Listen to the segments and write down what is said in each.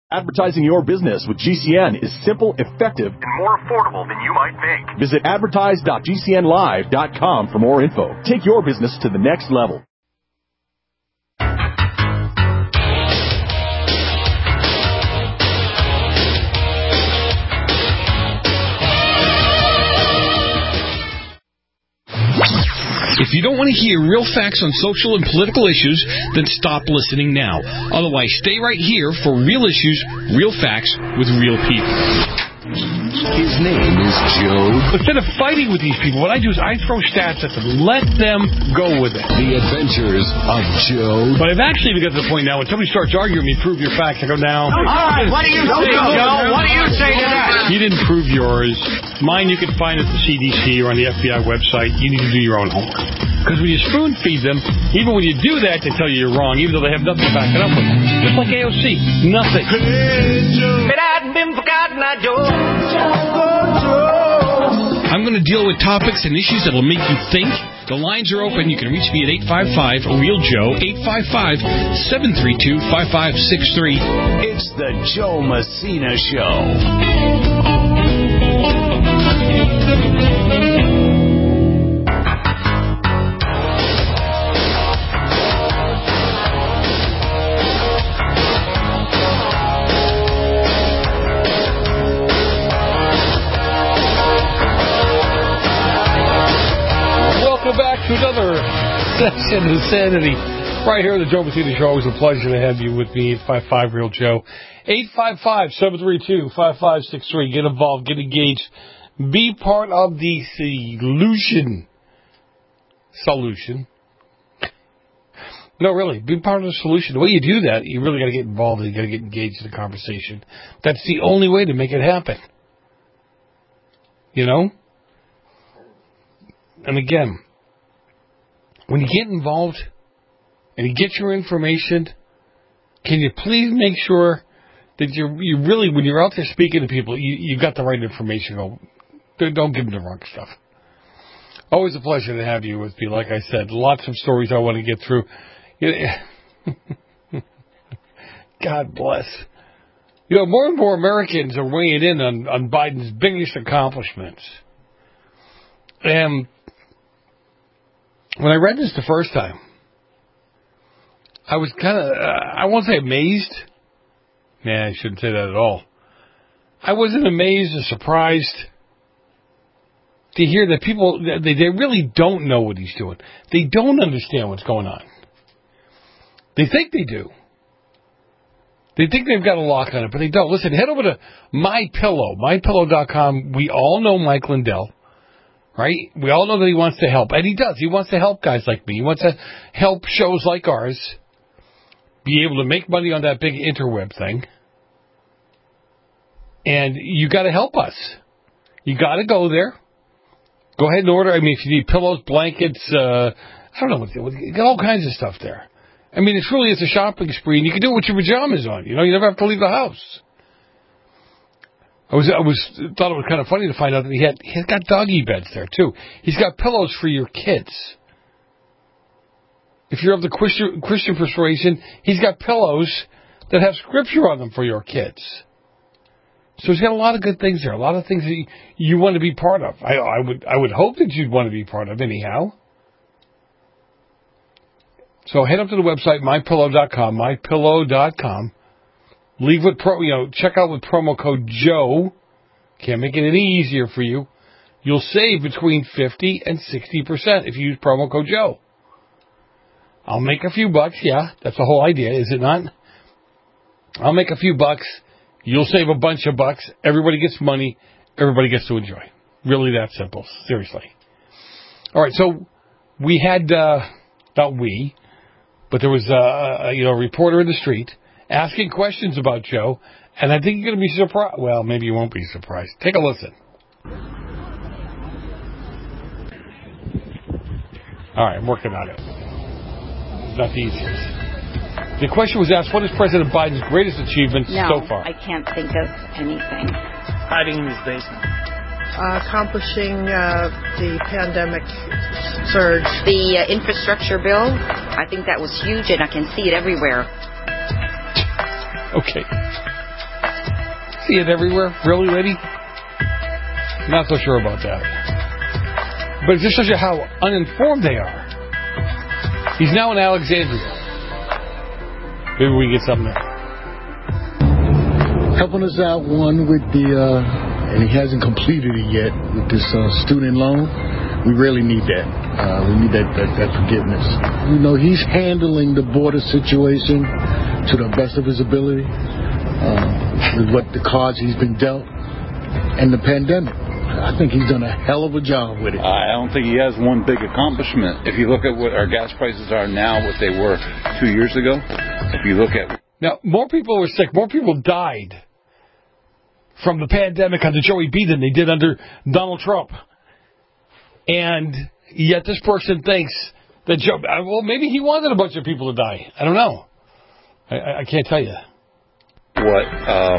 Advertising your business with GCN is simple, effective, and more affordable than you might think. Visit advertise.gcnlive.com for more info. Take your business to the next level. If you don't want to hear real facts on social and political issues, then stop listening now. Otherwise, stay right here for real issues, real facts, with real people. His name is Joe. Instead of fighting with these people, what I do is I throw stats at them. Let them go with it. The Adventures of Joe. But I've actually got to the point now when somebody starts arguing with me, prove your facts, I go, now. All right, what do you say, Joe? What do you say to that? You didn't prove yours. Mine you can find at the CDC or on the FBI website. You need to do your own homework. Because when you spoon feed them, even when you do that, they tell you you're wrong, even though they have nothing to back it up with. Just like AOC. Nothing. But I've been forgotten, Joe. I'm going to deal with topics and issues that will make you think. The lines are open. You can reach me at 855-REAL-JOE, 855-732-5563. It's the Joe Messina Show. Back to another session of Insanity right here on the Joe Messina Show. Always a pleasure to have you with me. 855-REAL-JOE, 855-732-5563. Get involved, get engaged, be part of the solution. No, really, be part of the solution. The way you do that, you really got to get involved and you got to get engaged in the conversation. That's the only way to make it happen. You know? And again, when you get involved and you get your information, can you please make sure that you really, when you're out there speaking to people, you got the right information. Don't give them the wrong stuff. Always a pleasure to have you with me. Like I said, lots of stories I want to get through. God bless. You know, more and more Americans are weighing in on Biden's biggest accomplishments. And when I read this the first time, I was kind of, I won't say amazed. I shouldn't say that at all. I wasn't amazed or surprised to hear that people, they really don't know what he's doing. They don't understand what's going on. They think they do. They think they've got a lock on it, but they don't. Listen, head over to MyPillow, MyPillow.com. We all know Mike Lindell. Right? We all know that he wants to help. And he does. He wants to help guys like me. He wants to help shows like ours be able to make money on that big interweb thing. And you got to help us. You got to go there. Go ahead and order. I mean, if you need pillows, blankets, I don't know. You got all kinds of stuff there. I mean, it's a shopping spree. And you can do it with your pajamas on. You know, you never have to leave the house. I thought it was kind of funny to find out that he's got doggy beds there too. He's got pillows for your kids. If you're of the Christian persuasion, he's got pillows that have scripture on them for your kids. So he's got a lot of good things there, a lot of things that you want to be part of. I would hope that you'd want to be part of anyhow. So head up to the website mypillow.com, mypillow.com. Leave with check out with promo code Joe. Can't make it any easier for you. You'll save between 50 and 60% if you use promo code Joe. I'll make a few bucks, yeah. That's the whole idea, is it not? I'll make a few bucks. You'll save a bunch of bucks. Everybody gets money. Everybody gets to enjoy. Really that simple. Seriously. All right, so we had, not we, but there was a reporter in the street asking questions about Joe, and I think you're going to be surprised. Well, maybe you won't be surprised. Take a listen. All right, I'm working on it. Not the easiest. The question was asked, what is President Biden's greatest achievement so far? I can't think of anything. Hiding in his basement. Accomplishing the pandemic surge. The infrastructure bill, I think that was huge, and I can see it everywhere. Okay. see it everywhere. Really, lady? Not so sure about that. But it just shows you how uninformed they are. He's now in Alexandria. Maybe we can get something there. Helping us out, one with the, and he hasn't completed it yet, with this student loan. We really need that. We need that forgiveness. You know, he's handling the border situation to the best of his ability, with what the cards he's been dealt, and the pandemic. I think he's done a hell of a job with it. I don't think he has one big accomplishment. If you look at what our gas prices are now, what they were 2 years ago, if you look at... Now, more people were sick. More people died from the pandemic under Joey B than they did under Donald Trump. And yet this person thinks that Joe... Well, maybe he wanted a bunch of people to die. I don't know. I can't tell you. What?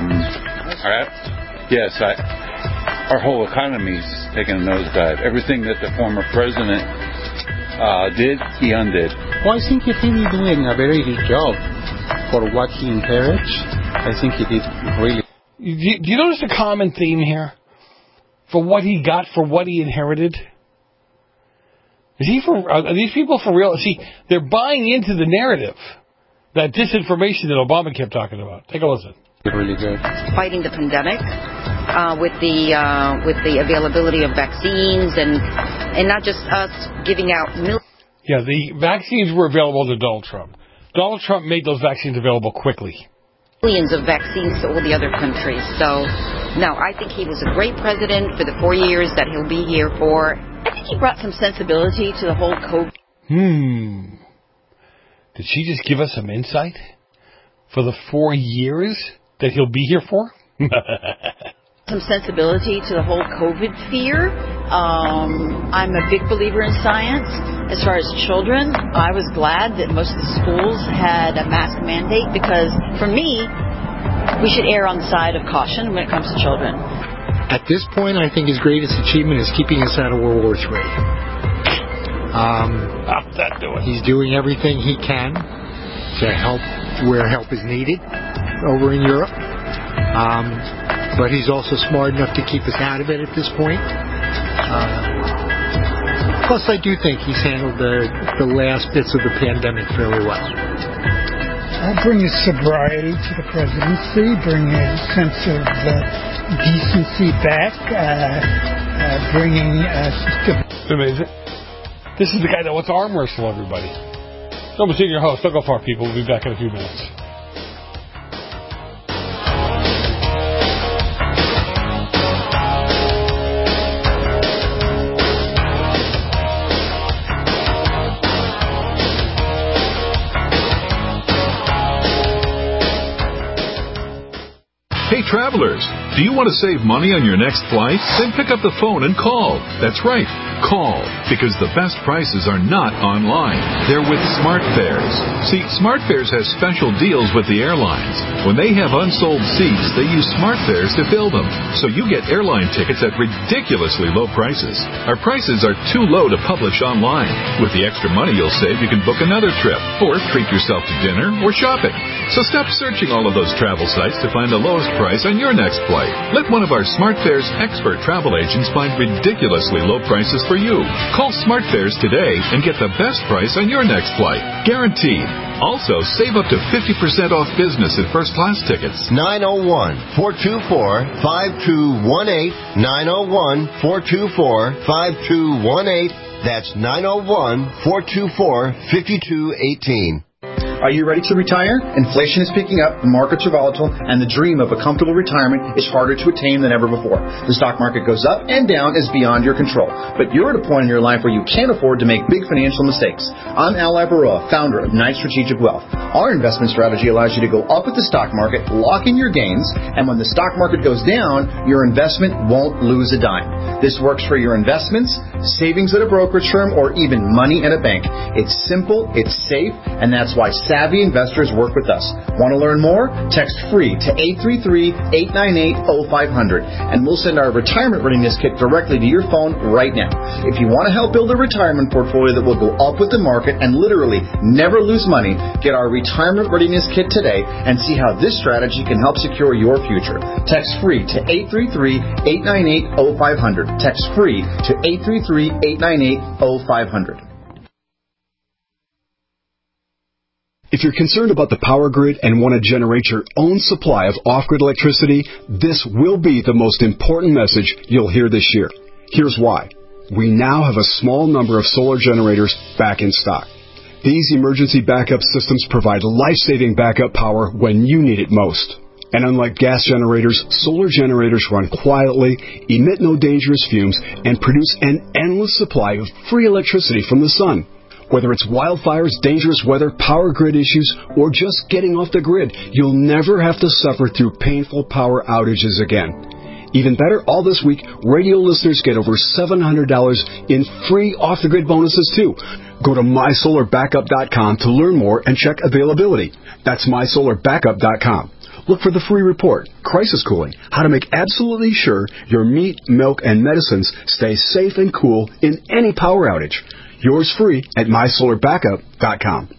Our whole economy's taken a nosedive. Everything that the former president did, he undid. Well, I think he's doing a very good job for what he inherits. I think he did really... Do you notice a common theme here? For what he got, for what he inherited? Are these people for real? See, they're buying into the narrative. That disinformation that Obama kept talking about. Take a listen. Really good. Fighting the pandemic with the availability of vaccines and not just us giving out millions. Yeah, the vaccines were available to Donald Trump. Donald Trump made those vaccines available quickly. Millions of vaccines to all the other countries. So, no, I think he was a great president for the 4 years that he'll be here for. I think he brought some sensibility to the whole COVID. Did she just give us some insight for the 4 years that he'll be here for? Some sensibility to the whole COVID fear. I'm a big believer in science. As far as children, I was glad that most of the schools had a mask mandate because, for me, we should err on the side of caution when it comes to children. At this point, I think his greatest achievement is keeping us out of World War III. How's that doing? He's doing everything he can to help where help is needed over in Europe. But he's also smart enough to keep us out of it at this point. Plus, I do think he's handled the last bits of the pandemic fairly well. I'll bring a sobriety to the presidency, bring a sense of decency back, bringing amazing. This is the guy that wants to arm wrestle everybody. Joe Messina, your host. Don't go far, people. We'll be back in a few minutes. Hey, travelers, do you want to save money on your next flight? Then pick up the phone and call. That's right, call, because the best prices are not online. They're with SmartFares. See, SmartFares has special deals with the airlines. When they have unsold seats, they use SmartFares to fill them. So you get airline tickets at ridiculously low prices. Our prices are too low to publish online. With the extra money you'll save, you can book another trip, or treat yourself to dinner or shopping. So stop searching all of those travel sites to find the lowest price on your next flight. Let one of our SmartFares expert travel agents find ridiculously low prices for you. Call SmartFares today and get the best price on your next flight. Guaranteed. Also, save up to 50% off business and first class tickets. 901-424-5218. 901-424-5218. That's 901-424-5218. Are you ready to retire? Inflation is picking up, the markets are volatile, and the dream of a comfortable retirement is harder to attain than ever before. The stock market goes up and down is beyond your control, but you're at a point in your life where you can't afford to make big financial mistakes. I'm Al Labaroa, founder of Knight Strategic Wealth. Our investment strategy allows you to go up with the stock market, lock in your gains, and when the stock market goes down, your investment won't lose a dime. This works for your investments, savings at a brokerage firm, or even money at a bank. It's simple, it's safe, and that's why savvy investors work with us. Want to learn more? Text FREE to 833-898-0500, and we'll send our retirement readiness kit directly to your phone right now. If you want to help build a retirement portfolio that will go up with the market and literally never lose money, get our retirement readiness kit today and see how this strategy can help secure your future. Text FREE to 833-898-0500. Text FREE to 833-898-0500. If you're concerned about the power grid and want to generate your own supply of off-grid electricity, this will be the most important message you'll hear this year. Here's why. We now have a small number of solar generators back in stock. These emergency backup systems provide life-saving backup power when you need it most. And unlike gas generators, solar generators run quietly, emit no dangerous fumes, and produce an endless supply of free electricity from the sun. Whether it's wildfires, dangerous weather, power grid issues, or just getting off the grid, you'll never have to suffer through painful power outages again. Even better, all this week, radio listeners get over $700 in free off-the-grid bonuses, too. Go to MySolarBackup.com to learn more and check availability. That's MySolarBackup.com. Look for the free report, Crisis Cooling, how to make absolutely sure your meat, milk, and medicines stay safe and cool in any power outage. Yours free at MySolarBackup.com.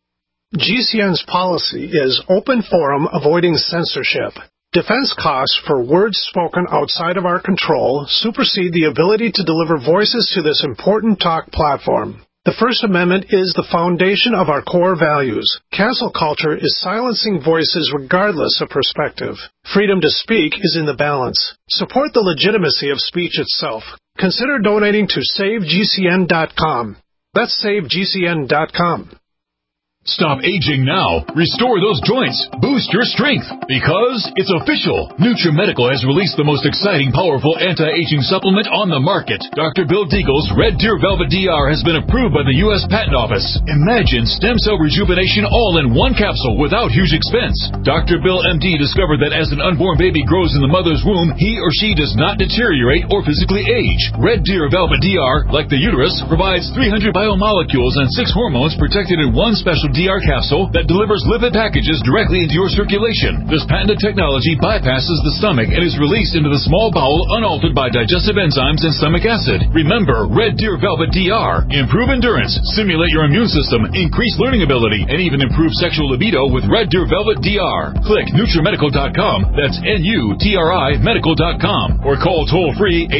GCN's policy is open forum, avoiding censorship. Defense costs for words spoken outside of our control supersede the ability to deliver voices to this important talk platform. The First Amendment is the foundation of our core values. Cancel culture is silencing voices regardless of perspective. Freedom to speak is in the balance. Support the legitimacy of speech itself. Consider donating to SaveGCN.com. That's SaveGCN.com. Stop aging now. Restore those joints. Boost your strength. Because it's official. NutriMedical has released the most exciting, powerful anti-aging supplement on the market. Dr. Bill Deagle's Red Deer Velvet DR has been approved by the U.S. Patent Office. Imagine stem cell rejuvenation all in one capsule without huge expense. Dr. Bill MD discovered that as an unborn baby grows in the mother's womb, he or she does not deteriorate or physically age. Red Deer Velvet DR, like the uterus, provides 300 biomolecules and 6 hormones protected in one special DR capsule that delivers lipid packages directly into your circulation. This patented technology bypasses the stomach and is released into the small bowel unaltered by digestive enzymes and stomach acid. Remember, Red Deer Velvet DR. Improve endurance, stimulate your immune system, increase learning ability, and even improve sexual libido with Red Deer Velvet DR. Click NutriMedical.com, that's NUTRI Medical.com, or call toll-free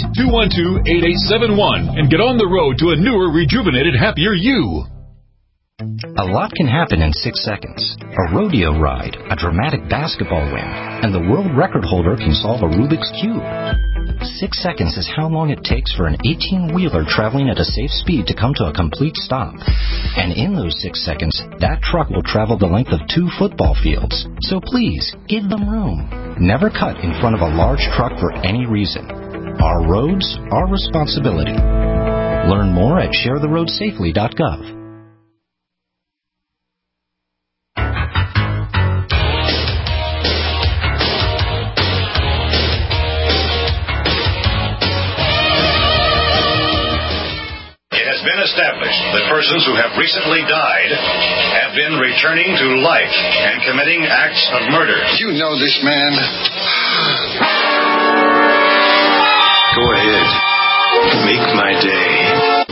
888-212-8871 and get on the road to a newer, rejuvenated, happier you. A lot can happen in 6 seconds. A rodeo ride, a dramatic basketball win, and the world record holder can solve a Rubik's Cube. 6 seconds is how long it takes for an 18-wheeler traveling at a safe speed to come to a complete stop. And in those 6 seconds, that truck will travel the length of 2 football fields. So please, give them room. Never cut in front of a large truck for any reason. Our roads, our responsibility. Learn more at sharetheroadsafely.gov. Been established that persons who have recently died have been returning to life and committing acts of murder. You know this man. Go ahead. Make my day.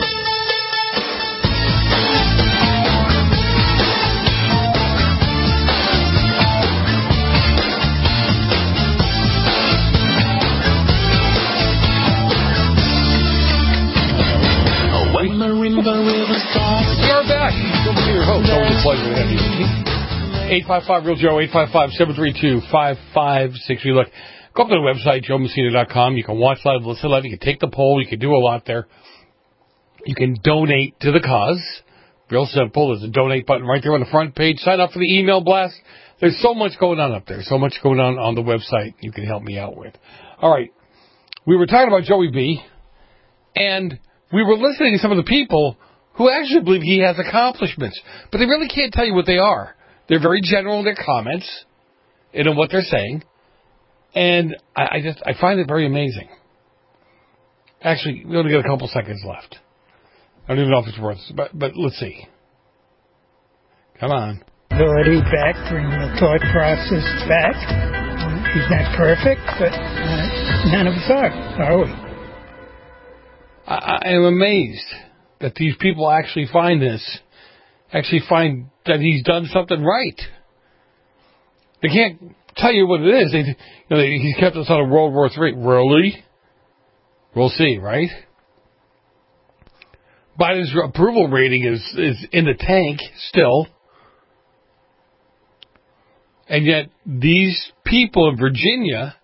We are back. Good to see your host. Always a pleasure to have you. 855-REAL-JOE, 855-732-5563. Look, go up to the website, joemessina.com. You can watch live, listen live. You can take the poll. You can do a lot there. You can donate to the cause. Real simple. There's a donate button right there on the front page. Sign up for the email blast. There's so much going on up there. So much going on the website you can help me out with. All right. We were talking about Joey B. And we were listening to some of the people who actually believe he has accomplishments, but they really can't tell you what they are. They're very general in their comments and in what they're saying, and I find it very amazing. Actually, we only got a couple seconds left. I don't even know if it's worth it, but let's see. Come on. Ability back, bring the thought process back. He's not perfect, but none of us are we? I am amazed that these people actually find that he's done something right. They can't tell you what it is. He's kept us out of World War III. Really? We'll see, right? Biden's approval rating is in the tank still. And yet these people in Virginia,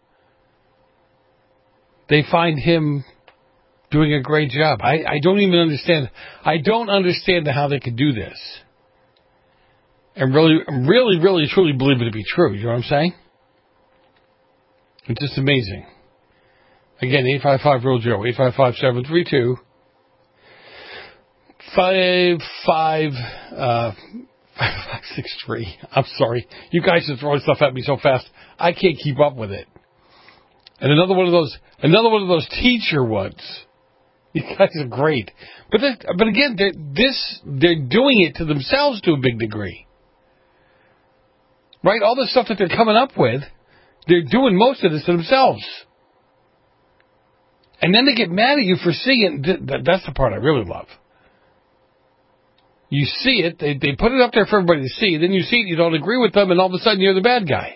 they find him doing a great job. I don't even understand. I don't understand how they could do this. And really, truly believe it to be true. You know what I'm saying? It's just amazing. Again, 855-REAL-JOE, 855-732 5563. I'm sorry. You guys are throwing stuff at me so fast, I can't keep up with it. And another one of those teacher ones. You guys are great. But again, they're doing it to themselves to a big degree. Right? All the stuff that they're coming up with, they're doing most of this to themselves. And then they get mad at you for seeing it. That's the part I really love. You see it, they put it up there for everybody to see, then you see it, you don't agree with them, and all of a sudden you're the bad guy.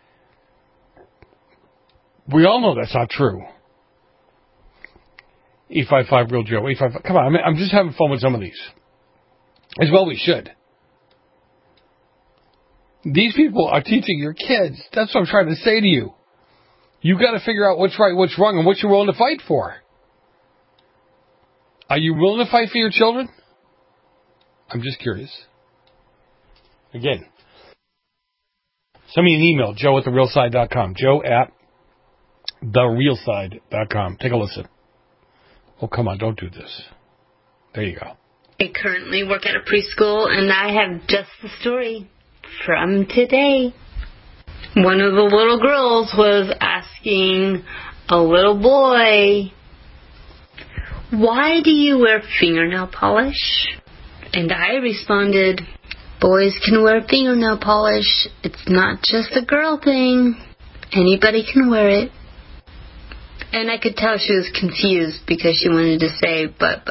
We all know that's not true. 855-REAL-JOE, 855. Come on, I'm just having fun with some of these. As well we should. These people are teaching your kids. That's what I'm trying to say to you. You got to figure out what's right, what's wrong, and what you're willing to fight for. Are you willing to fight for your children? I'm just curious. Again, send me an email, joe@therealside.com. joe@therealside.com. Take a listen. Oh, come on, don't do this. There you go. I currently work at a preschool, and I have just the story from today. One of the little girls was asking a little boy, "Why do you wear fingernail polish?" And I responded, "Boys can wear fingernail polish. It's not just a girl thing. Anybody can wear it." And I could tell she was confused because she wanted to say, but.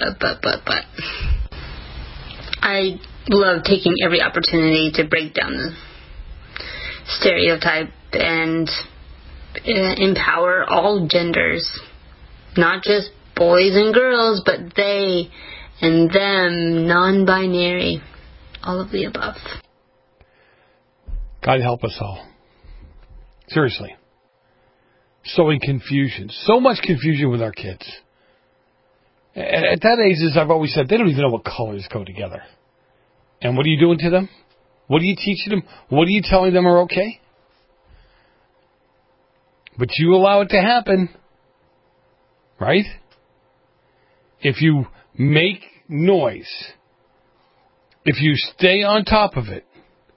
I love taking every opportunity to break down the stereotype and empower all genders. Not just boys and girls, but they and them, non-binary, all of the above. God help us all. Seriously. Sowing confusion. So much confusion with our kids. At that age, as I've always said, they don't even know what colors go together. And what are you doing to them? What are you teaching them? What are you telling them are okay? But you allow it to happen. Right? If you make noise, if you stay on top of it,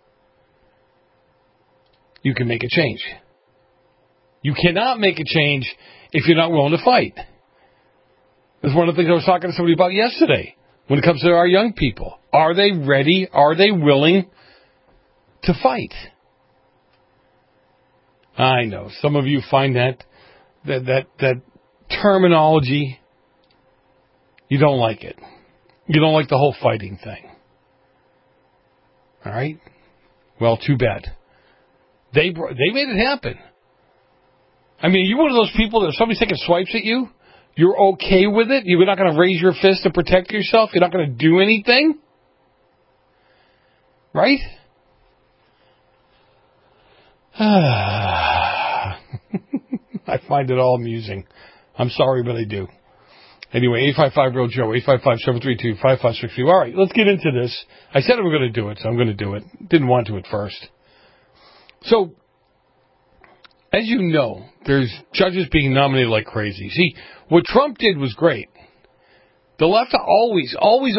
you can make a change. You cannot make a change if you're not willing to fight. That's one of the things I was talking to somebody about yesterday when it comes to our young people. Are they ready? Are they willing to fight? I know some of you find that terminology, you don't like it. You don't like the whole fighting thing. All right? Well, too bad. They made it happen. I mean, are you one of those people that if somebody's taking swipes at you, you're okay with it? You're not going to raise your fist to protect yourself? You're not going to do anything? Right? I find it all amusing. I'm sorry, but I do. Anyway, 855-REAL-JOE, 855-732-5563. All right, let's get into this. I said I was going to do it, so I'm going to do it. Didn't want to at first. So, as you know, there's judges being nominated like crazy. See, what Trump did was great. The left always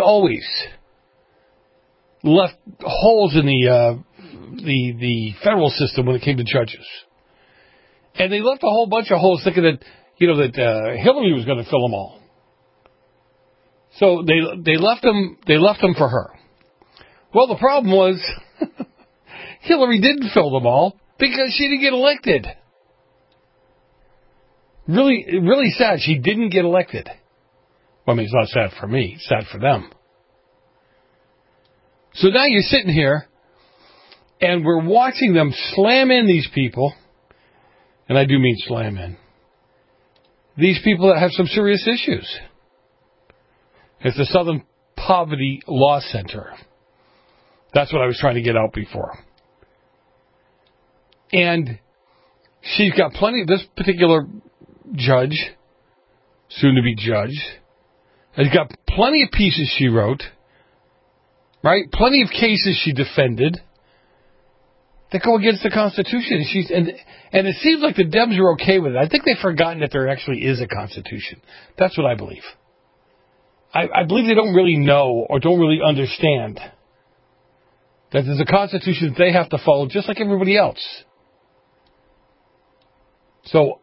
left holes in the federal system when it came to judges. And they left a whole bunch of holes thinking that, that Hillary was going to fill them all. So they left them for her. Well, the problem was Hillary didn't fill them all because she didn't get elected. Really, really sad. She didn't get elected. Well, I mean, it's not sad for me. It's sad for them. So now you're sitting here, and we're watching them slam in these people, and I do mean slam in, these people that have some serious issues. It's the Southern Poverty Law Center. That's what I was trying to get out before. And she's got plenty, this particular judge, soon to be judge, has got plenty of pieces she wrote, right? Plenty of cases she defended that go against the Constitution. And it seems like the Dems are okay with it. I think they've forgotten that there actually is a Constitution. That's what I believe. I believe they don't really know or don't really understand that there's a Constitution that they have to follow just like everybody else. So,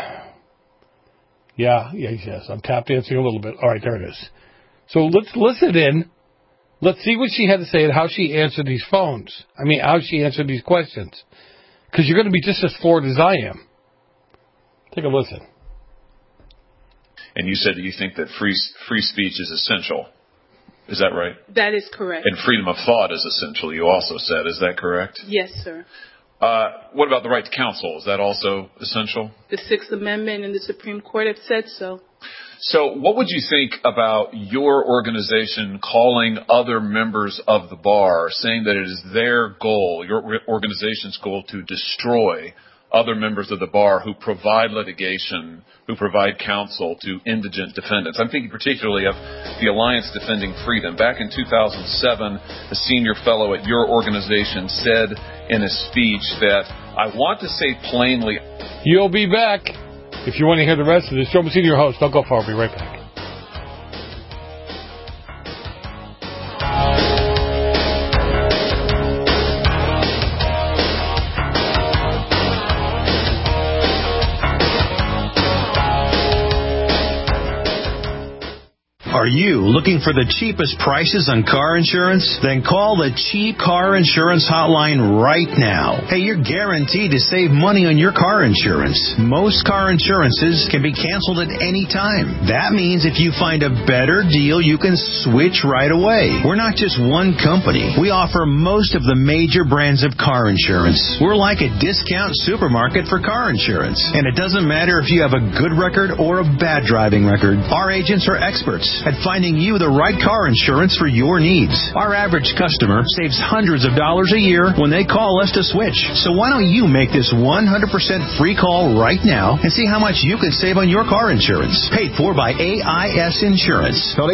yes, I'm tap dancing a little bit. All right, there it is. So let's listen in. Let's see what she had to say and how she answered these phones. I mean, how she answered these questions. Because you're going to be just as floored as I am. Take a listen. And you said that you think that free speech is essential. Is that right? That is correct. And freedom of thought is essential, you also said. Is that correct? Yes, sir. What about the right to counsel? Is that also essential? The Sixth Amendment and the Supreme Court have said so. So what would you think about your organization calling other members of the bar, saying that it is their goal, your organization's goal, to destroy other members of the bar who provide litigation, who provide counsel to indigent defendants? I'm thinking particularly of the Alliance Defending Freedom. Back in 2007, a senior fellow at your organization said in a speech that, I want to say plainly... You'll be back. If you want to hear the rest of this, Joe Messina, your host. Don't go far. I'll be right back. Are you looking for the cheapest prices on car insurance? Then call the Cheap Car Insurance Hotline right now. Hey, you're guaranteed to save money on your car insurance. Most car insurances can be canceled at any time. That means if you find a better deal, you can switch right away. We're not just one company. We offer most of the major brands of car insurance. We're like a discount supermarket for car insurance. And it doesn't matter if you have a good record or a bad driving record. Our agents are experts at finding you the right car insurance for your needs. Our average customer saves hundreds of dollars a year when they call us to switch. So why don't you make this 100% free call right now and see how much you can save on your car insurance? Paid for by AIS Insurance. Call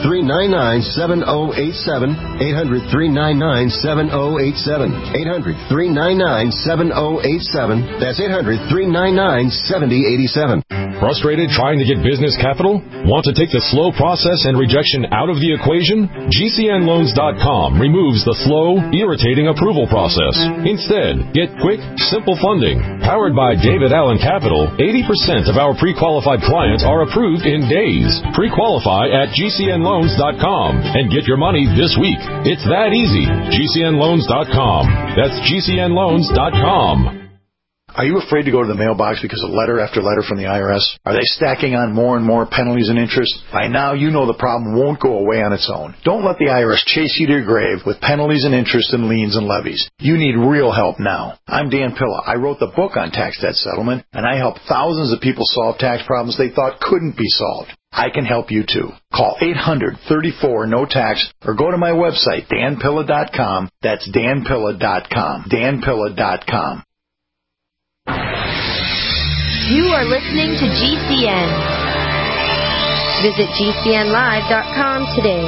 800-399-7087. 800-399-7087. 800-399-7087. That's 800-399-7087. Frustrated trying to get business capital? Want to take the slow process and rejection out of the equation? GCNloans.com removes the slow, irritating approval process. Instead, get quick, simple funding. Powered by David Allen Capital, 80% of our pre-qualified clients are approved in days. Pre-qualify at GCNloans.com and get your money this week. It's that easy. GCNloans.com. That's GCNloans.com. Are you afraid to go to the mailbox because of letter after letter from the IRS? Are they stacking on more and more penalties and interest? By now, you know the problem won't go away on its own. Don't let the IRS chase you to your grave with penalties and interest and liens and levies. You need real help now. I'm Dan Pilla. I wrote the book on tax debt settlement, and I help thousands of people solve tax problems they thought couldn't be solved. I can help you too. Call 800-34-NO-TAX or go to my website, danpilla.com. That's danpilla.com. danpilla.com. You are listening to GCN. Visit GCNlive.com today.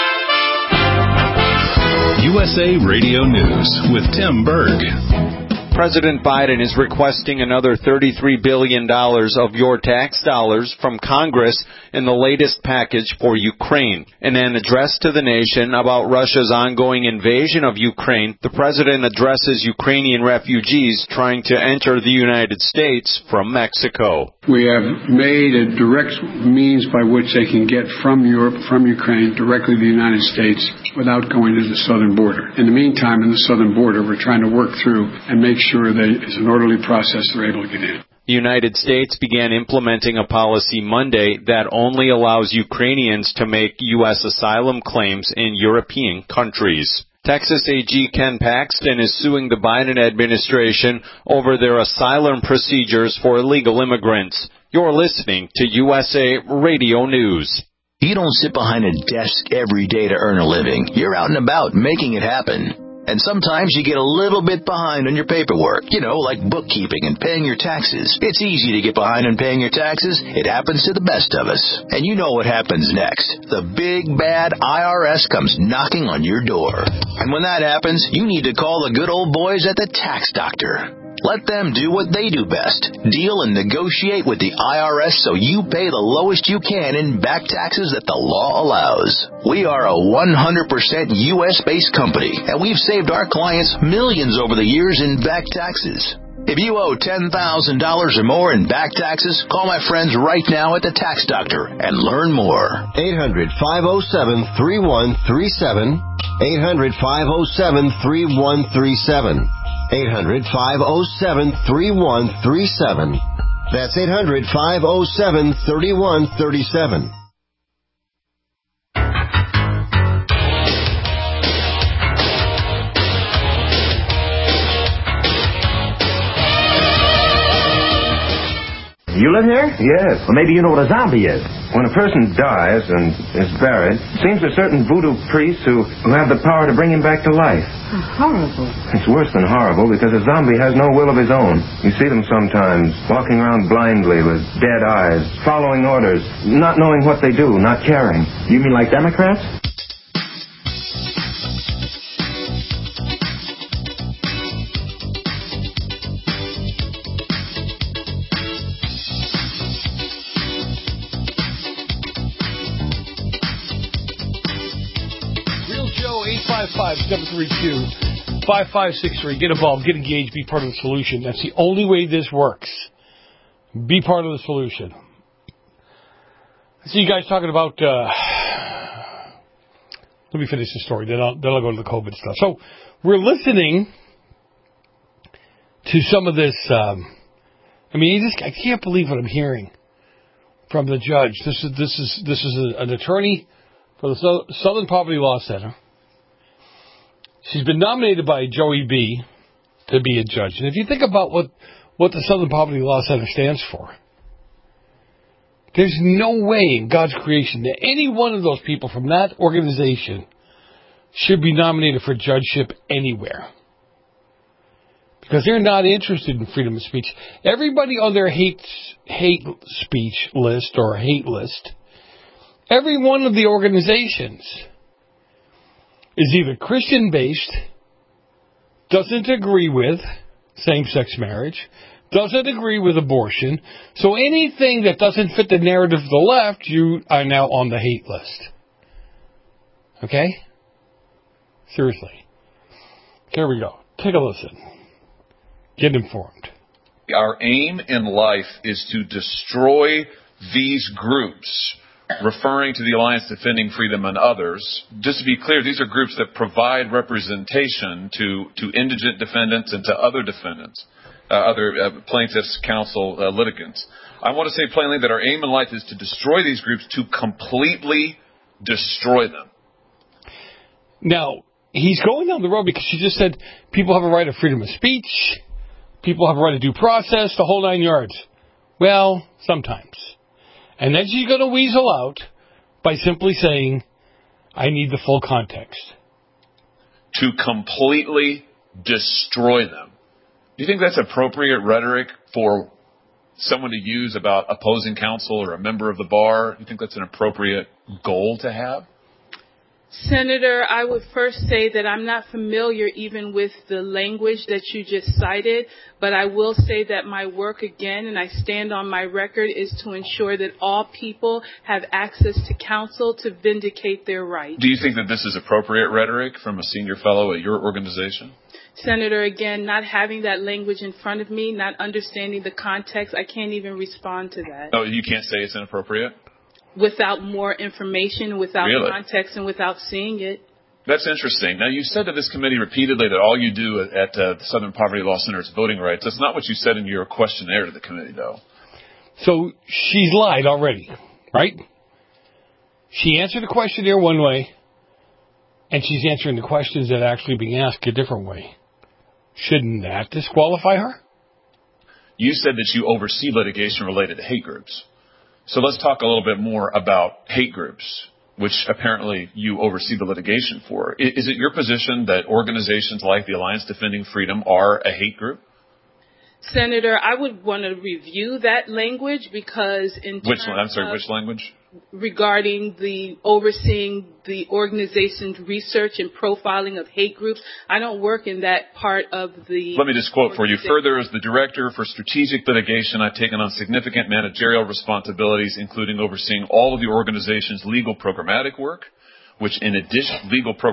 USA Radio News with Tim Berg. President Biden is requesting another $33 billion of your tax dollars from Congress in the latest package for Ukraine. In an address to the nation about Russia's ongoing invasion of Ukraine, the president addresses Ukrainian refugees trying to enter the United States from Mexico. We have made a direct means by which they can get from Europe, from Ukraine, directly to the United States without going to the southern border. In the meantime, in the southern border, we're trying to work through and make sure that it's an orderly process they're able to get in. The United States began implementing a policy Monday that only allows Ukrainians to make U.S. asylum claims in European countries. Texas AG Ken Paxton is suing the Biden administration over their asylum procedures for illegal immigrants. You're listening to USA Radio News. You don't sit behind a desk every day to earn a living. You're out and about making it happen. And sometimes you get a little bit behind on your paperwork, like bookkeeping and paying your taxes. It's easy to get behind on paying your taxes. It happens to the best of us. And you know what happens next. The big, bad IRS comes knocking on your door. And when that happens, you need to call the good old boys at the Tax Doctor. Let them do what they do best. Deal and negotiate with the IRS so you pay the lowest you can in back taxes that the law allows. We are a 100% U.S.-based company, and we've saved our clients millions over the years in back taxes. If you owe $10,000 or more in back taxes, call my friends right now at the Tax Doctor and learn more. 800-507-3137. 800-507-3137. 800-507-3137. That's 800-507-3137. You live here? Yes. Well, maybe you know what a zombie is. When a person dies and is buried, it seems to certain voodoo priests who have the power to bring him back to life. Horrible. It's worse than horrible because a zombie has no will of his own. You see them sometimes walking around blindly with dead eyes, following orders, not knowing what they do, not caring. You mean like Democrats? Real Joe, 855-732-5563. Get involved, get engaged, be part of the solution. That's the only way this works. Be part of the solution. I see you guys talking about, let me finish the story, then I'll go to the COVID stuff. So, we're listening to some of this, I can't believe what I'm hearing from the judge. This is an attorney for the Southern Poverty Law Center. She's been nominated by Joey B. to be a judge. And if you think about what the Southern Poverty Law Center stands for, there's no way in God's creation that any one of those people from that organization should be nominated for judgeship anywhere. Because they're not interested in freedom of speech. Everybody on their hate speech list or hate list, every one of the organizations is either Christian-based, doesn't agree with same-sex marriage, doesn't agree with abortion. So anything that doesn't fit the narrative of the left, you are now on the hate list. Okay? Seriously. Here we go. Take a listen. Get informed. Our aim in life is to destroy these groups, referring to the Alliance Defending Freedom and others. Just to be clear, these are groups that provide representation to indigent defendants and to other defendants, other plaintiffs, counsel, litigants. I want to say plainly that our aim in life is to destroy these groups, to completely destroy them. Now, he's going down the road because she just said people have a right of freedom of speech, people have a right to due process, the whole 9 yards. Well, sometimes. And then she's going to weasel out by simply saying, I need the full context. To completely destroy them. Do you think that's appropriate rhetoric for someone to use about opposing counsel or a member of the bar? Do you think that's an appropriate goal to have? Senator, I would first say that I'm not familiar even with the language that you just cited, but I will say that my work, again, and I stand on my record, is to ensure that all people have access to counsel to vindicate their rights. Do you think that this is appropriate rhetoric from a senior fellow at your organization? Senator, again, not having that language in front of me, not understanding the context, I can't even respond to that. Oh, you can't say it's inappropriate? Without more information, without context, and without seeing it. That's interesting. Now, you said to this committee repeatedly that all you do at the Southern Poverty Law Center is voting rights. That's not what you said in your questionnaire to the committee, though. So she's lied already, right? She answered the questionnaire one way, and she's answering the questions that are actually being asked a different way. Shouldn't that disqualify her? You said that you oversee litigation related to hate groups. So let's talk a little bit more about hate groups, which apparently you oversee the litigation for. Is it your position that organizations like the Alliance Defending Freedom are a hate group? Senator, I would want to review that language because which language? Regarding the overseeing the organization's research and profiling of hate groups. I don't work in that part of the... Let me just quote for you. Further, as the Director for Strategic Litigation, I've taken on significant managerial responsibilities, including overseeing all of the organization's legal programmatic work, which in addition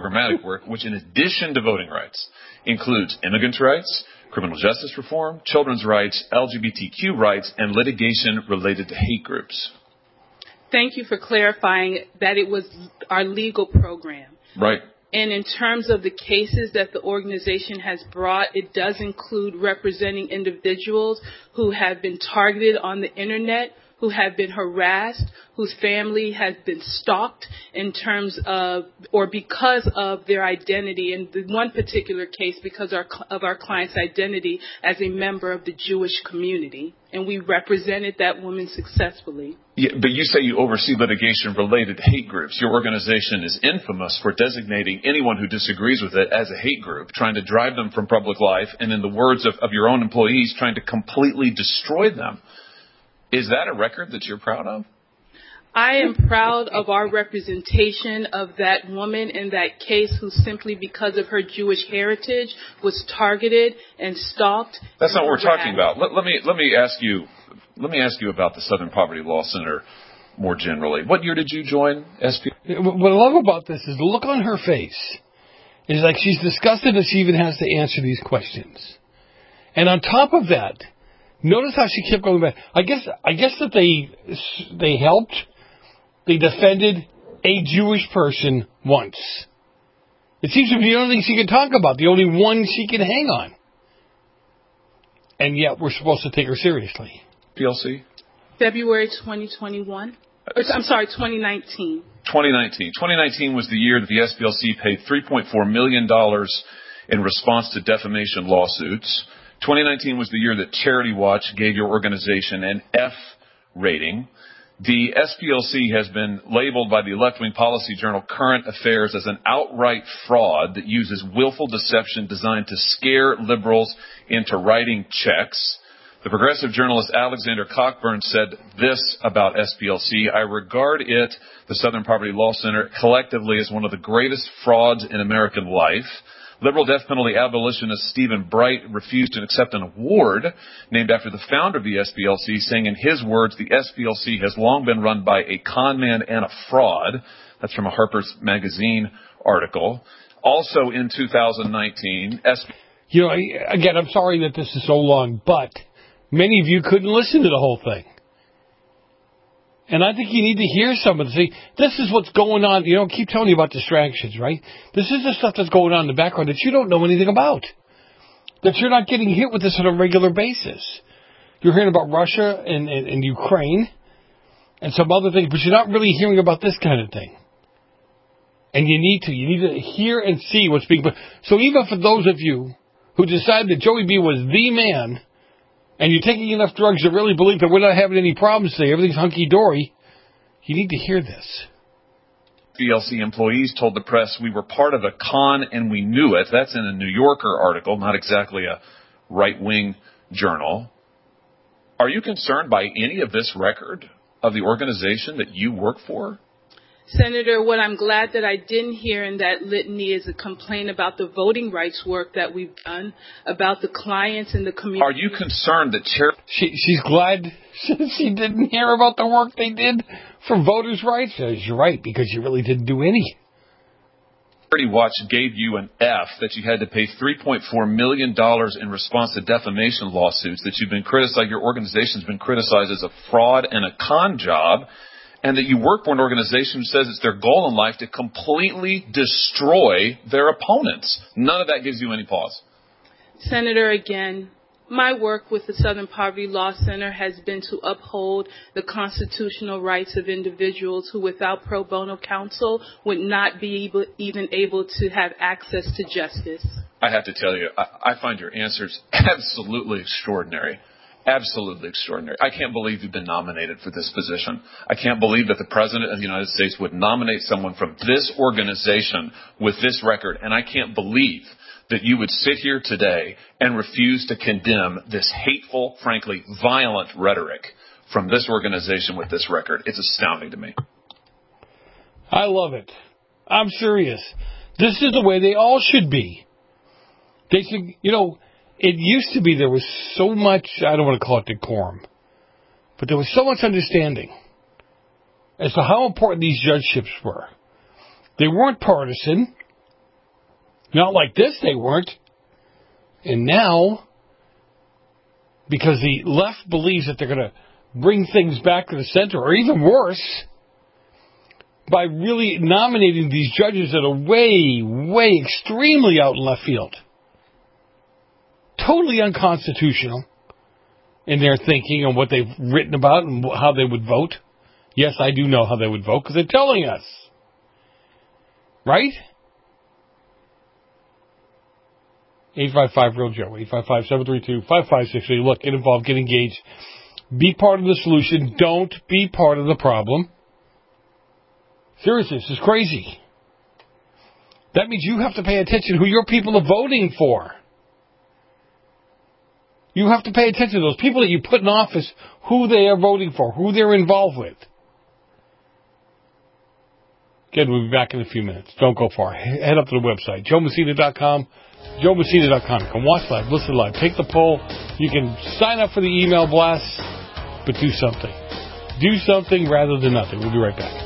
to voting rights, includes immigrants' rights, criminal justice reform, children's rights, LGBTQ rights, and litigation related to hate groups. Thank you for clarifying that it was our legal program. Right. And in terms of the cases that the organization has brought, it does include representing individuals who have been targeted on the Internet, who have been harassed, whose family has been stalked in terms of or because of their identity. In the one particular case, because of our client's identity as a member of the Jewish community. And we represented that woman successfully. Yeah, but you say you oversee litigation related to hate groups. Your organization is infamous for designating anyone who disagrees with it as a hate group, trying to drive them from public life, and in the words of your own employees, trying to completely destroy them. Is that a record that you're proud of? I am proud of our representation of that woman in that case who simply because of her Jewish heritage was targeted and stalked. That's not what we're talking about. Let me ask you about the Southern Poverty Law Center more generally. What year did you join SP? What I love about this is the look on her face. It's like she's disgusted that she even has to answer these questions. And on top of that, notice how she kept going back. I guess that they helped. They defended a Jewish person once. It seems to be the only thing she can talk about, the only one she can hang on. And yet we're supposed to take her seriously. PLC? February 2021. I'm sorry, 2019. 2019 was the year that the SPLC paid $3.4 million in response to defamation lawsuits. 2019 was the year that Charity Watch gave your organization an F rating. The SPLC has been labeled by the left-wing policy journal Current Affairs as an outright fraud that uses willful deception designed to scare liberals into writing checks. The progressive journalist Alexander Cockburn said this about SPLC: I regard it, the Southern Poverty Law Center, collectively as one of the greatest frauds in American life. Liberal death penalty abolitionist Stephen Bright refused to accept an award named after the founder of the SPLC, saying in his words, the SPLC has long been run by a con man and a fraud. That's from a Harper's Magazine article. Also in 2019, again, I'm sorry that this is so long, but many of you couldn't listen to the whole thing. And I think you need to hear some of it. See, this is what's going on. Keep telling you about distractions, right? This is the stuff that's going on in the background that you don't know anything about. That you're not getting hit with this on a regular basis. You're hearing about Russia and Ukraine and some other things, but you're not really hearing about this kind of thing. And you need to hear and see what's being put. So even for those of you who decide that Joey B was the man, and you're taking enough drugs to really believe that we're not having any problems today, everything's hunky-dory, you need to hear this. SPLC employees told the press we were part of a con and we knew it. That's in a New Yorker article, not exactly a right-wing journal. Are you concerned by any of this record of the organization that you work for? Senator, what I'm glad that I didn't hear in that litany is a complaint about the voting rights work that we've done, about the clients in the community. Are you concerned that She's glad she didn't hear about the work they did for voters' rights? You're right, because you really didn't do any. Charity Watch gave you an F, that you had to pay $3.4 million in response to defamation lawsuits, that you've been criticized, your organization's been criticized as a fraud and a con job, and that you work for an organization who says it's their goal in life to completely destroy their opponents. None of that gives you any pause. Senator, again, my work with the Southern Poverty Law Center has been to uphold the constitutional rights of individuals who, without pro bono counsel, would not be even able to have access to justice. I have to tell you, I find your answers absolutely extraordinary. Absolutely extraordinary. I can't believe you've been nominated for this position. I can't believe that the President of the United States would nominate someone from this organization with this record. And I can't believe that you would sit here today and refuse to condemn this hateful, frankly, violent rhetoric from this organization with this record. It's astounding to me. I love it. I'm serious. This is the way they all should be. They should, it used to be there was so much, I don't want to call it decorum, but there was so much understanding as to how important these judgeships were. They weren't partisan. Not like this, they weren't. And now, because the left believes that they're going to bring things back to the center, or even worse, by really nominating these judges that are way, way extremely out in left field. Totally unconstitutional in their thinking and what they've written about and how they would vote. Yes, I do know how they would vote because they're telling us. Right? 855-REAL-JOE, 855-732-5563. Look, get involved, get engaged. Be part of the solution. Don't be part of the problem. Seriously, this is crazy. That means you have to pay attention to who your people are voting for. You have to pay attention to those people that you put in office, who they are voting for, who they're involved with. Again, we'll be back in a few minutes. Don't go far. Head up to the website, JoeMessina.com. JoeMessina.com. You can watch live, listen live, take the poll. You can sign up for the email blasts, but do something. Do something rather than nothing. We'll be right back.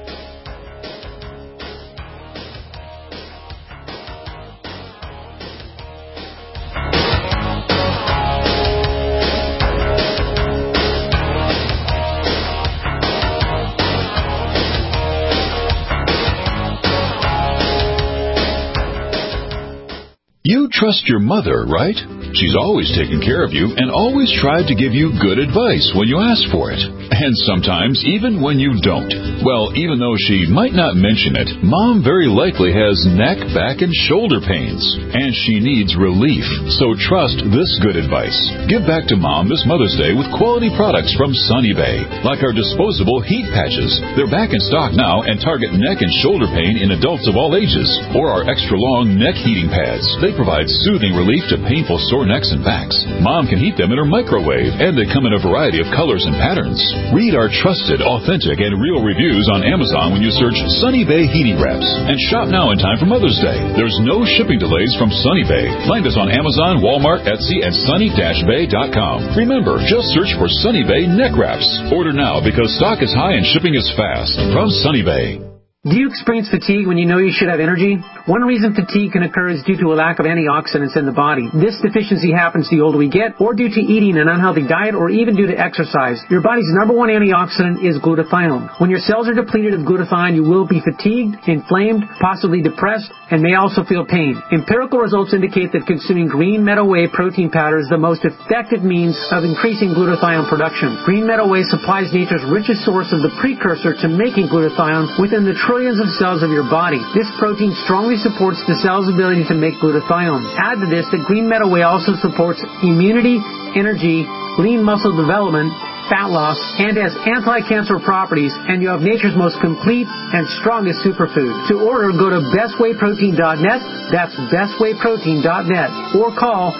You trust your mother, right? She's always taken care of you and always tried to give you good advice when you ask for it. And sometimes even when you don't. Well, even though she might not mention it, Mom very likely has neck, back, and shoulder pains. And she needs relief. So trust this good advice. Give back to Mom this Mother's Day with quality products from Sunny Bay. Like our disposable heat patches. They're back in stock now and target neck and shoulder pain in adults of all ages. Or our extra long neck heating pads. They provide soothing relief to painful sore necks and backs. Mom can heat them in her microwave, and they come in a variety of colors and patterns. Read our trusted, authentic, and real reviews on Amazon when you search Sunny Bay Heating Wraps. And shop now in time for Mother's Day. There's no shipping delays from Sunny Bay. Find us on Amazon, Walmart, Etsy, and sunny-bay.com. Remember, just search for Sunny Bay Neck Wraps. Order now because stock is high and shipping is fast. From Sunny Bay. Do you experience fatigue when you know you should have energy? One reason fatigue can occur is due to a lack of antioxidants in the body. This deficiency happens the older we get, or due to eating an unhealthy diet, or even due to exercise. Your body's number one antioxidant is glutathione. When your cells are depleted of glutathione, you will be fatigued, inflamed, possibly depressed, and may also feel pain. Empirical results indicate that consuming green meadow whey protein powder is the most effective means of increasing glutathione production. Green meadow whey supplies nature's richest source of the precursor to making glutathione within the trillions of cells of your body. This protein strongly supports the cell's ability to make glutathione. Add to this that green meadow whey also supports immunity, energy, lean muscle development, fat loss, and has anti-cancer properties, and you have nature's most complete and strongest superfood. To order, go to bestwayprotein.net. That's bestwayprotein.net. Or call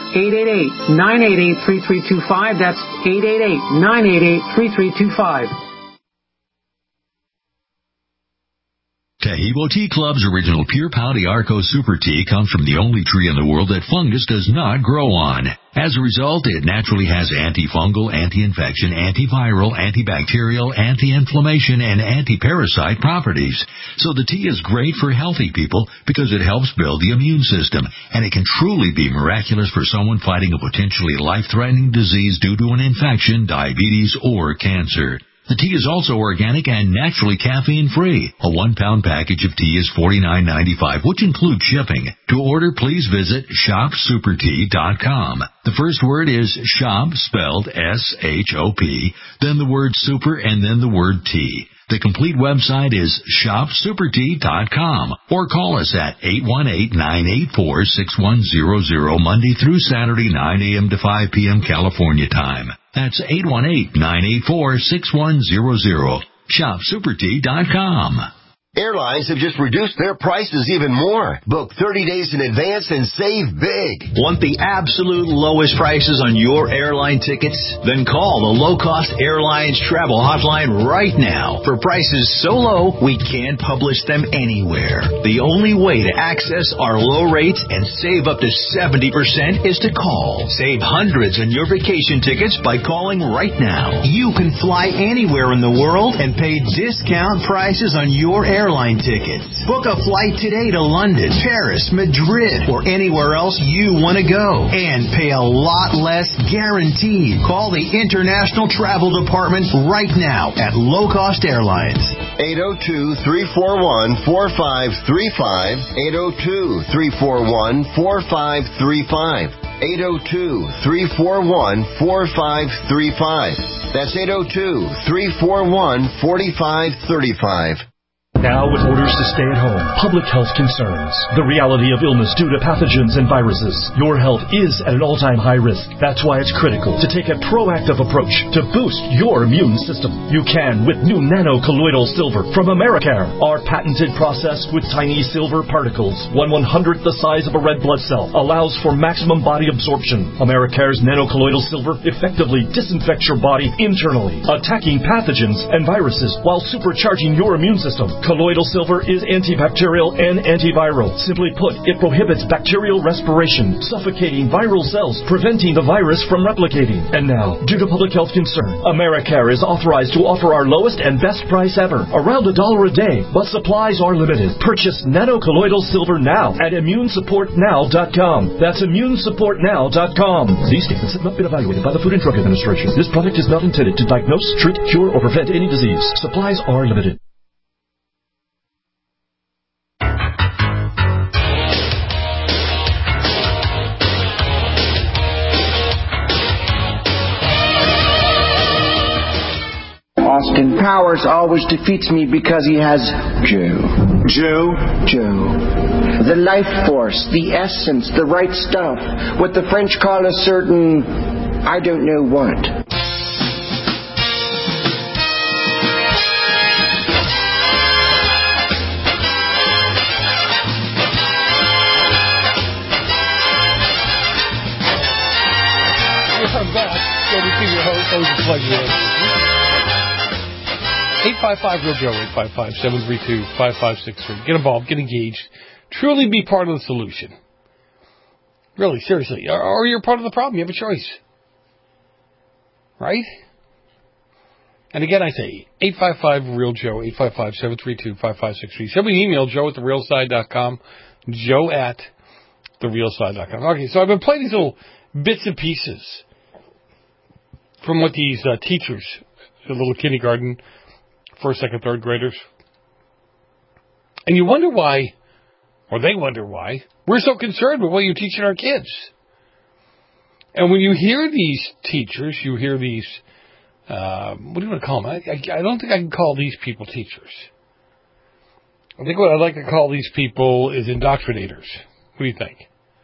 888-988-3325. That's 888-988-3325. Tahibo Tea Club's original Pure Pau Arco Super Tea comes from the only tree in the world that fungus does not grow on. As a result, it naturally has antifungal, anti-infection, antiviral, antibacterial, anti-inflammation, and anti-parasite properties. So the tea is great for healthy people because it helps build the immune system, and it can truly be miraculous for someone fighting a potentially life-threatening disease due to an infection, diabetes, or cancer. The tea is also organic and naturally caffeine-free. A 1-pound package of tea is $49.95, which includes shipping. To order, please visit shopsupertea.com. The first word is shop, spelled S-H-O-P, then the word super, and then the word tea. The complete website is shopsupertea.com, or call us at 818-984-6100 Monday through Saturday, 9 a.m. to 5 p.m. California time. That's 818-984-6100. shopsupertea.com. Airlines have just reduced their prices even more. Book 30 days in advance and save big. Want the absolute lowest prices on your airline tickets? Then call the Low Cost Airlines Travel Hotline right now. For prices so low, we can't publish them anywhere. The only way to access our low rates and save up to 70% is to call. Save hundreds on your vacation tickets by calling right now. You can fly anywhere in the world and pay discount prices on your airline tickets. Book a flight today to London, Paris, Madrid, or anywhere else you want to go. And pay a lot less guaranteed. Call the International Travel Department right now at Low Cost Airlines. 802-341-4535. 802-341-4535. 802-341-4535. That's 802-341-4535. Now, with orders to stay at home, public health concerns, the reality of illness due to pathogens and viruses, your health is at an all-time high risk. That's why it's critical to take a proactive approach to boost your immune system. You can with new nano-colloidal silver from Americare. Our patented process with tiny silver particles, 1/100th the size of a red blood cell, allows for maximum body absorption. Americare's nano-colloidal silver effectively disinfects your body internally, attacking pathogens and viruses while supercharging your immune system. Colloidal silver is antibacterial and antiviral. Simply put, it prohibits bacterial respiration, suffocating viral cells, preventing the virus from replicating. And now, due to public health concern, Americare is authorized to offer our lowest and best price ever, around $1 a day, but supplies are limited. Purchase nano-colloidal silver now at immunesupportnow.com. That's immunesupportnow.com. These statements have not been evaluated by the Food and Drug Administration. This product is not intended to diagnose, treat, cure, or prevent any disease. Supplies are limited. Austin Powers always defeats me because he has Joe. Joe? Joe. The life force, the essence, the right stuff. What the French call a certain, I don't know what. I'm back. So we see your host, always a pleasure. 855-REAL-JOE, 855-732-5563. Get involved, get engaged. Truly be part of the solution. Really, seriously. Or you're part of the problem. You have a choice. Right? And again, I say 855-REAL-JOE, 855-732-5563. Send me an email, joe@therealside.com, joe@therealside.com. Okay, so I've been playing these little bits and pieces from what these teachers, the little kindergarten, first, second, third graders. And you wonder why, or they wonder why, we're so concerned with what you're teaching our kids. And when you hear these teachers, you hear these, what do you want to call them? I don't think I can call these people teachers. I think what I'd like to call these people is indoctrinators. What do you think?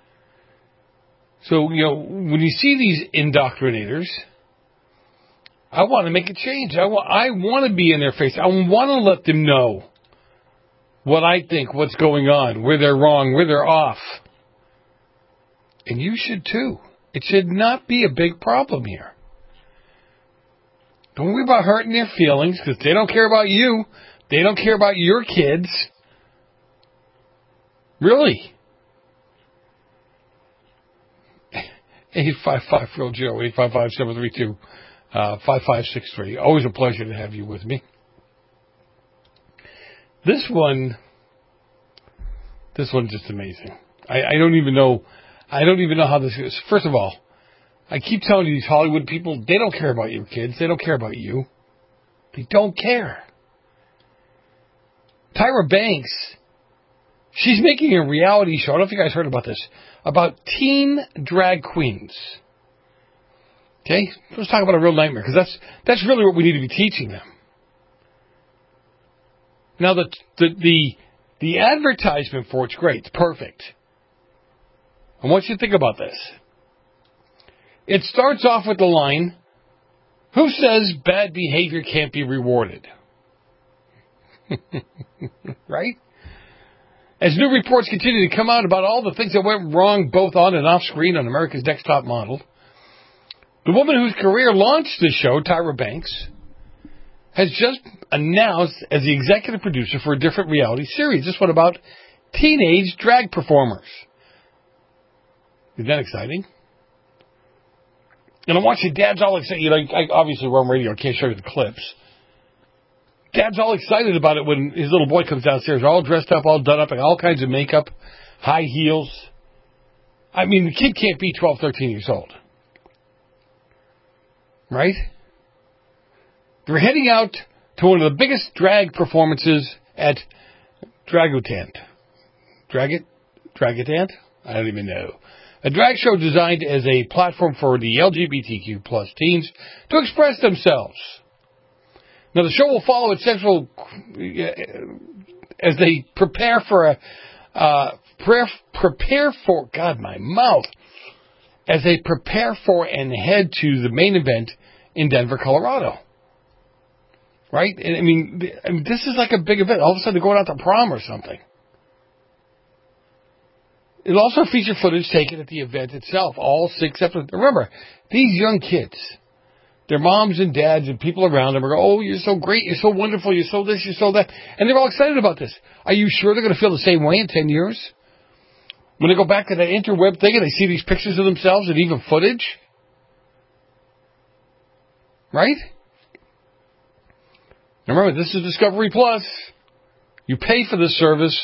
So, when you see these indoctrinators, I want to make a change. I want to be in their face. I want to let them know what I think, what's going on, where they're wrong, where they're off. And you should too. It should not be a big problem here. Don't worry about hurting their feelings because they don't care about you. They don't care about your kids. Really? 855 Real Joe, 855-732-5563. Always a pleasure to have you with me. This one's just amazing. I don't even know how this is. First of all, I keep telling you, these Hollywood people, they don't care about you, kids. They don't care about you. They don't care. Tyra Banks, she's making a reality show. I don't know if you guys heard about this. About teen drag queens. Okay? Let's talk about a real nightmare, because that's really what we need to be teaching them. Now, the advertisement for it's great. It's perfect. I want you to think about this. It starts off with the line, who says bad behavior can't be rewarded? Right? As new reports continue to come out about all the things that went wrong both on and off screen on America's Next Top Model, the woman whose career launched the show, Tyra Banks, has just announced as the executive producer for a different reality series. This one about teenage drag performers. Isn't that exciting? And I'm watching Dad's all excited. You know, obviously we're on radio. I can't show you the clips. Dad's all excited about it when his little boy comes downstairs, all dressed up, all done up, and all kinds of makeup, high heels. I mean, the kid can't be 12, 13 years old. Right? They're heading out to one of the biggest drag performances at Dragutant. Dragutant? I don't even know. A drag show designed as a platform for the LGBTQ plus teens to express themselves. Now, the show will follow its central as they prepare for as they prepare for and head to the main event in Denver, Colorado. Right? I mean, this is like a big event. All of a sudden, they're going out to prom or something. It'll also feature footage taken at the event itself. All 6 episodes. Remember, these young kids, their moms and dads and people around them are going, oh, you're so great, you're so wonderful, you're so this, you're so that. And they're all excited about this. Are you sure they're going to feel the same way in 10 years? When they go back to that interweb thing and they see these pictures of themselves and even footage? Right? Now remember, this is Discovery Plus. You pay for this service.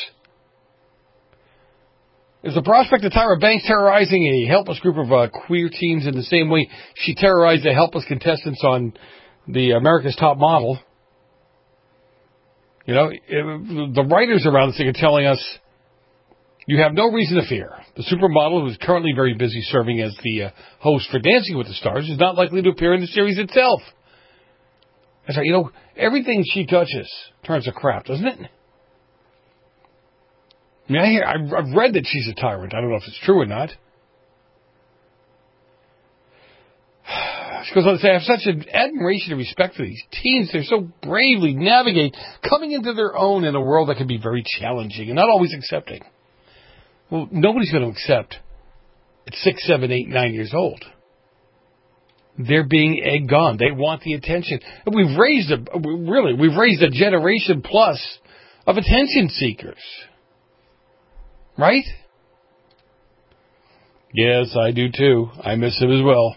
Is the prospect of Tyra Banks terrorizing a helpless group of queer teens in the same way she terrorized the helpless contestants on the America's Top Model? You know, the writers around this thing are telling us, you have no reason to fear. The supermodel, who is currently very busy serving as the host for Dancing with the Stars, is not likely to appear in the series itself. That's right, you know, everything she touches turns to crap, doesn't it? I mean, I've read that she's a tyrant. I don't know if it's true or not. She goes on to say, I have such an admiration and respect for these teens. They're so bravely navigate coming into their own in a world that can be very challenging and not always accepting. Well, nobody's going to accept at 6, 7, 8, 9 years old. They're being egged on. They want the attention. We've raised a generation plus of attention seekers. Right? Yes, I do too. I miss him as well.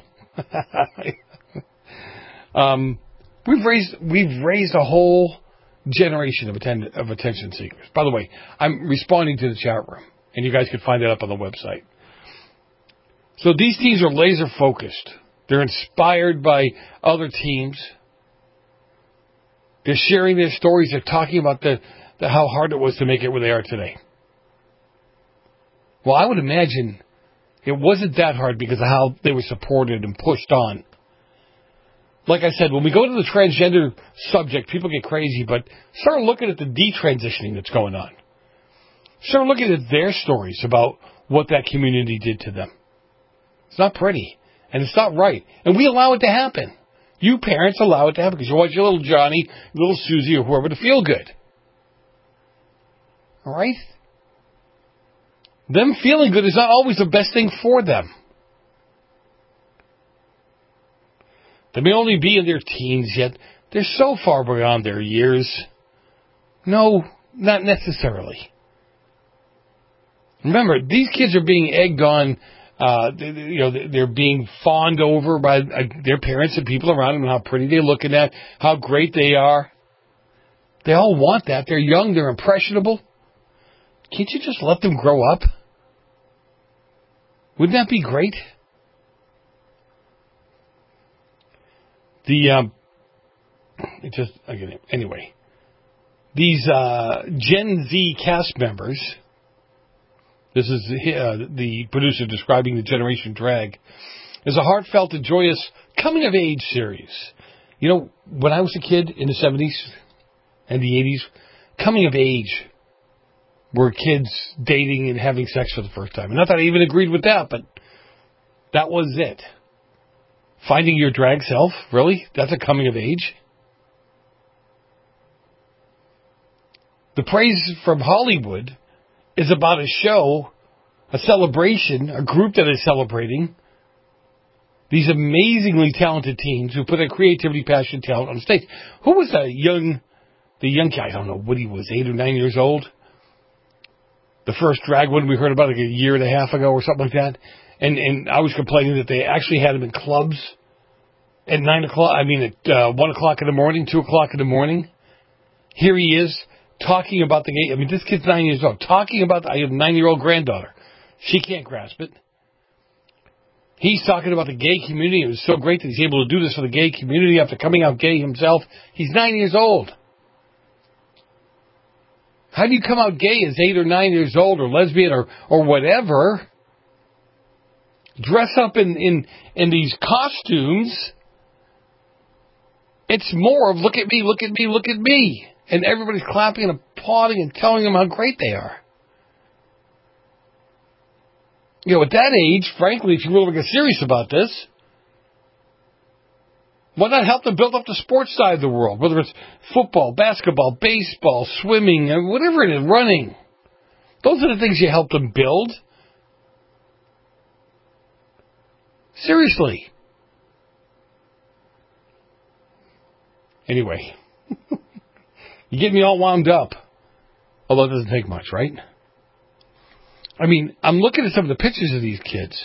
We've raised a whole generation of attention seekers. By the way, I'm responding to the chat room, and you guys can find that up on the website. So these teens are laser focused. They're inspired by other teams. They're sharing their stories. They're talking about how hard it was to make it where they are today. Well, I would imagine it wasn't that hard because of how they were supported and pushed on. Like I said, when we go to the transgender subject, people get crazy, but start looking at the detransitioning that's going on. Start looking at their stories about what that community did to them. It's not pretty, and it's not right. And we allow it to happen. You parents allow it to happen because you want your little Johnny, little Susie, or whoever to feel good. All right? Them feeling good is not always the best thing for them. They may only be in their teens yet. They're so far beyond their years. No, not necessarily. Remember, these kids are being egged on. They're being fawned over by their parents and people around them, how pretty they're looking at, how great they are. They all want that. They're young. They're impressionable. Can't you just let them grow up? Wouldn't that be great? Anyway, these Gen Z cast members. This is the producer describing the Generation Drag as a heartfelt and joyous coming-of-age series. You know, when I was a kid in the 70s and the 80s, coming-of-age were kids dating and having sex for the first time. And not that I even agreed with that, but that was it. Finding your drag self, really? That's a coming-of-age? The praise from Hollywood is about a show, a celebration, a group that is celebrating these amazingly talented teens who put their creativity, passion, talent on stage. Who was the young guy? I don't know what he was, 8 or 9 years old. The first drag one we heard about like a year and a half ago or something like that. And I was complaining that they actually had him in clubs at 9 o'clock. At 1 o'clock in the morning, 2 o'clock in the morning. Here he is. Talking about the gay. I mean, this kid's 9 years old. Talking about, I have a 9-year-old granddaughter. She can't grasp it. He's talking about the gay community. It was so great that he's able to do this for the gay community after coming out gay himself. He's 9 years old. How do you come out gay as 8 or 9 years old, or lesbian, or whatever? Dress up in these costumes. It's more of look at me, look at me, look at me. And everybody's clapping and applauding and telling them how great they are. You know, at that age, frankly, if you really get serious about this, why not help them build up the sports side of the world? Whether it's football, basketball, baseball, swimming, whatever it is, running. Those are the things you help them build. Seriously. Anyway. You get me all wound up. Although it doesn't take much, right? I mean, I'm looking at some of the pictures of these kids.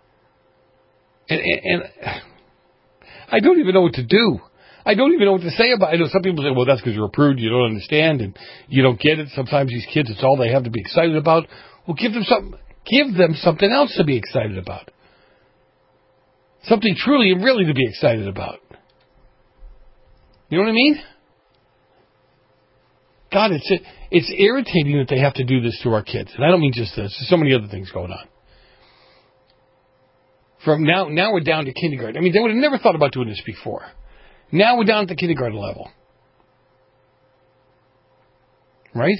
And I don't even know what to do. I don't even know what to say about it. I know some people say, well, that's because you're a prude, you don't understand, and you don't get it. Sometimes these kids, it's all they have to be excited about. Well, give them something else to be excited about. Something truly and really to be excited about. You know what I mean? God, it's irritating that they have to do this to our kids. And I don't mean just this. There's so many other things going on. From now we're down to kindergarten. I mean, they would have never thought about doing this before. Now we're down at the kindergarten level. Right?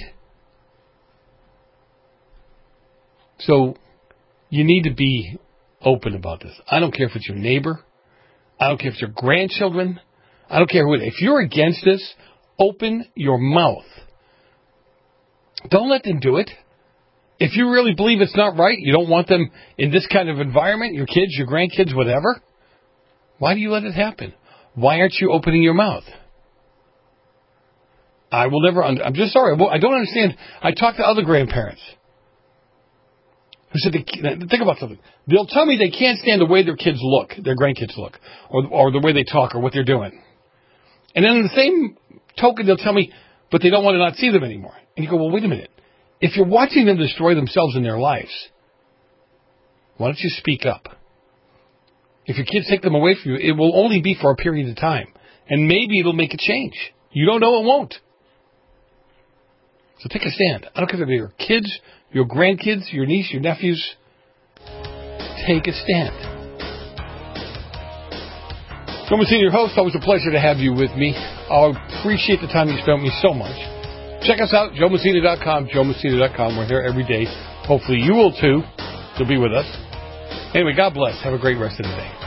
So, you need to be open about this. I don't care if it's your neighbor. I don't care if it's your grandchildren. I don't care who it is. If you're against this, open your mouth. Don't let them do it. If you really believe it's not right, you don't want them in this kind of environment, your kids, your grandkids, whatever, why do you let it happen? Why aren't you opening your mouth? I will never, I'm just sorry, I don't understand. I talk to other grandparents who said, think about something. They'll tell me they can't stand the way their kids look, their grandkids look, or the way they talk, or what they're doing. And then in the same token, they'll tell me, but they don't want to not see them anymore. And you go, well, wait a minute. If you're watching them destroy themselves in their lives, why don't you speak up? If your kids take them away from you, it will only be for a period of time. And maybe it'll make a change. You don't know it won't. So take a stand. I don't care if they're your kids, your grandkids, your niece, your nephews. Take a stand. Joe Messina, your host. Always a pleasure to have you with me. I appreciate the time you spent with me so much. Check us out, JoeMessina.com, JoeMessina.com. We're here every day. Hopefully you will too. You'll be with us. Anyway, God bless. Have a great rest of the day.